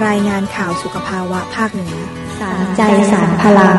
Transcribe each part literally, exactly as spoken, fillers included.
รายงานข่าวสุขภาวะภาคเหนือสารใจสารพลัง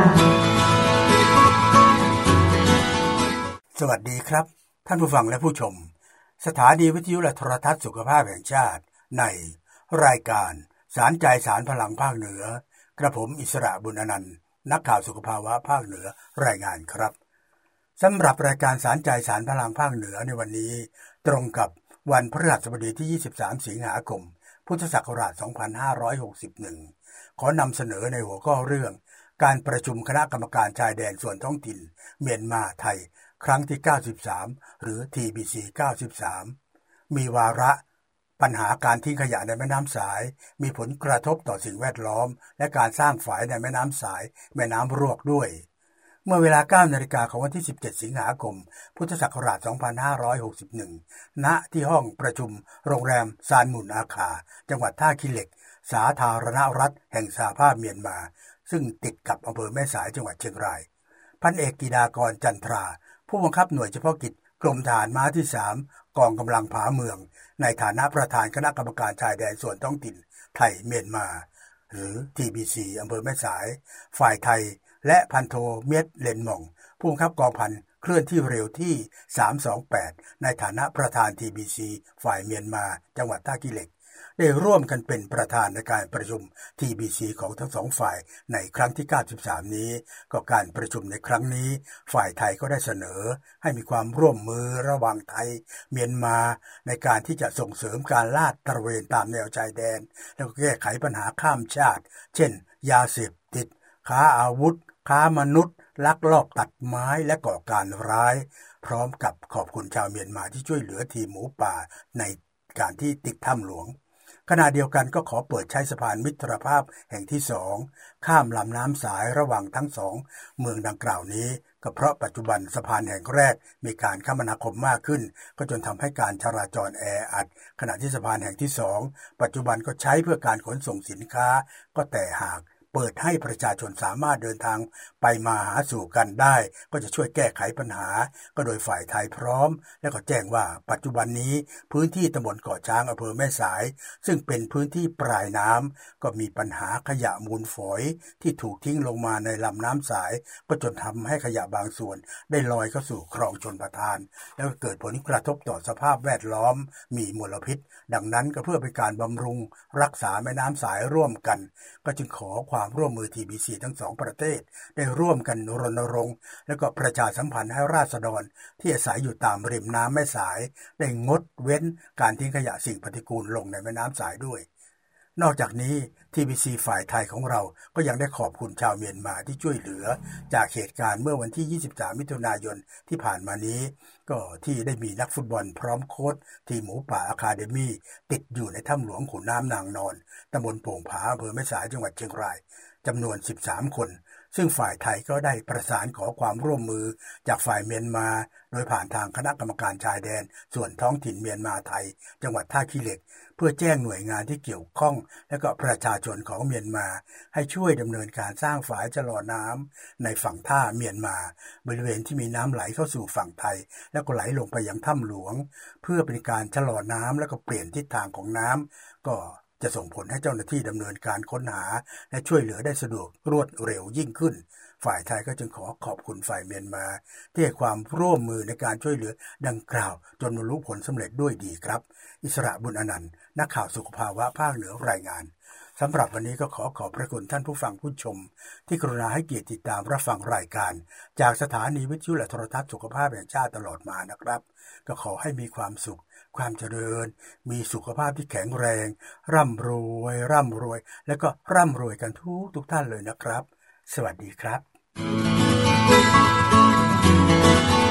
สวัสดีครับท่านผู้ฟังและผู้ชมสถานีวิทยุและโทรทัศน์สุขภาพแห่งชาติในรายการสารใจสารพลังภาคเหนือกระผมอิสระบุญอนันต์นักข่าวสุขภาวะภาคเหนือรายงานครับสำหรับรายการสารใจสารพลังภาคเหนือในวันนี้ตรงกับวันพฤหัสบดีที่ยี่สิบสามสิงหาคมพุทธศักราชสองพันห้าร้อยหกสิบเอ็ดขอนำเสนอในหัวข้อเรื่องการประชุมคณะกรรมการชายแดนส่วนท้องถิ่นเมียนมาไทยครั้งที่เก้าสิบสามหรือ ที บี ซี เก้าสิบสามมีวาระปัญหาการทิ้งขยะในแม่น้ำสายมีผลกระทบต่อสิ่งแวดล้อมและการสร้างฝายในแม่น้ำสายแม่น้ำรวกด้วยเมื่อเวลา เก้านาฬิกา ของวันที่สิบเจ็ดสิงหาคมพุทธศักราชสองพันห้าร้อยหกสิบเอ็ดณที่ห้องประชุมโรงแรมซานมุนอาคาจังหวัดท่าขี้เหล็กสาธารณรัฐแห่งสหภาพเมียนมาซึ่งติดกับอำเภอแม่สายจังหวัดเชียงรายพันเอกกีฬากรจันทราผู้บังคับหน่วยเฉพาะกิจกรมทหารม้าที่สามกองกำลังผาเมืองในฐานะประธานคณะกรรมการชายแดนส่วนท้องถิ่นไทยเมียนมาหรือ ที บี ซี อำเภอแม่สายฝ่ายไทยและพันโทเมียดเลนหม่องผู้บังคับกองพันเคลื่อนที่เร็วที่สามสองแปดในฐานะประธาน ที บี ซี ฝ่ายเมียนมาจังหวัดท่าขี้เหล็กได้ร่วมกันเป็นประธานในการประชุม ที บี ซี ของทั้งสองฝ่ายในครั้งที่เก้าสิบสามนี้ก็การประชุมในครั้งนี้ฝ่ายไทยก็ได้เสนอให้มีความร่วมมือระหว่างไทยเมียนมาในการที่จะส่งเสริมการลาดตระเวนตามแนวชายแดนแล้วก็แก้ไขปัญหาข้ามชาติเช่นยาเสพติดค้าอาวุธค้ามนุษย์ลักลอบตัดไม้และก่อการร้ายพร้อมกับขอบคุณชาวเมียนมาที่ช่วยเหลือทีมหมูป่าในการที่ติดถ้ำหลวงขณะเดียวกันก็ขอเปิดใช้สะพานมิตรภาพแห่งที่สองข้ามลำน้ำสายระหว่างทั้งสองเมืองดังกล่าวนี้ก็เพราะปัจจุบันสะพานแห่งแรกมีการคมนาคมมากขึ้นก็จนทำให้การจราจรแออัดขณะที่สะพานแห่งที่สองปัจจุบันก็ใช้เพื่อการขนส่งสินค้าก็แต่หากเปิดให้ประชาชนสามารถเดินทางไปมาหาสู่กันได้ก็จะช่วยแก้ไขปัญหาก็โดยฝ่ายไทยพร้อมและก็แจ้งว่าปัจจุบันนี้พื้นที่ตำบลเกาะช้างอำเภอแม่สายซึ่งเป็นพื้นที่ปลายน้ำก็มีปัญหาขยะมูลฝอยที่ถูกทิ้งลงมาในลำน้ำสายก็จนทำให้ขยะบางส่วนได้ลอยเข้าสู่คลองชลประทานแล้วเกิดผลกระทบต่อสภาพแวดล้อมมีมลพิษดังนั้นก็เพื่อเป็นการบำรุงรักษาแม่น้ำสายร่วมกันก็จึงขอความร่วมมือ ที บี ซี ทั้งสองประเทศได้ร่วมกันรณรงค์และก็ประชาสัมพันธ์ให้ราษฎรที่อาศัยอยู่ตามริมน้ำแม่สายได้งดเว้นการทิ้งขยะสิ่งปฏิกูลลงในแม่น้ำสายด้วยนอกจากนี้ ที บี ซี ฝ่ายไทยของเราก็ยังได้ขอบคุณชาวเมียนมาที่ช่วยเหลือจากเหตุการณ์เมื่อวันที่ยี่สิบสามมิถุนายนที่ผ่านมานี้ก็ที่ได้มีนักฟุตบอลพร้อมโค้ชทีมหมูป่าอะคาเดมี่ติดอยู่ในถ้ำหลวงขุนน้ำนางนอนตำบลโป่งผาอำเภอแม่สายจังหวัดเชียงรายจำนวนสิบสามคนซึ่งฝ่ายไทยก็ได้ประสานขอความร่วมมือจากฝ่ายเมียนมาโดยผ่านทางคณะกรรมการชายแดนส่วนท้องถิ่นเมียนมาไทยจังหวัดท่าขี้เหล็กเพื่อแจ้งหน่วยงานที่เกี่ยวข้องและก็ประชาชนของเมียนมาให้ช่วยดำเนินการสร้างฝายชะลอน้ำในฝั่งท่าเมียนมาบริเวณที่มีน้ำไหลเข้าสู่ฝั่งไทยแล้วก็ไหลลงไปยังถ้ำหลวงเพื่อเป็นการชะลอน้ำแล้วก็เปลี่ยนทิศทางของน้ำก็จะส่งผลให้เจ้าหน้าที่ดำเนินการค้นหาและช่วยเหลือได้สะดวกรวดเร็วยิ่งขึ้นฝ่ายไทยก็จึงขอขอบคุณฝ่ายเมียนมาที่ให้ความร่วมมือในการช่วยเหลือดังกล่าวจนบรรลุผลสำเร็จด้วยดีครับอิสระบุญอนันต์นักข่าวสุขภาวะภาคเหนือรายงานสำหรับวันนี้ก็ขอขอบพระคุณท่านผู้ฟังผู้ชมที่กรุณาให้เกียรติติดตามรับฟังรายการจากสถานีวิทยุและโทรทัศน์สุขภาพแห่งชาติตลอดมานะครับก็ขอให้มีความสุขความเจริญมีสุขภาพที่แข็งแรงร่ำรวยร่ำรวยและก็ร่ำรวยกันทุกทุกท่านเลยนะครับสวัสดีครับ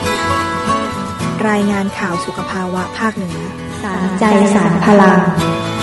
รายงานข่าวสุขภาวะภาคเหนือสารใจสารพลัง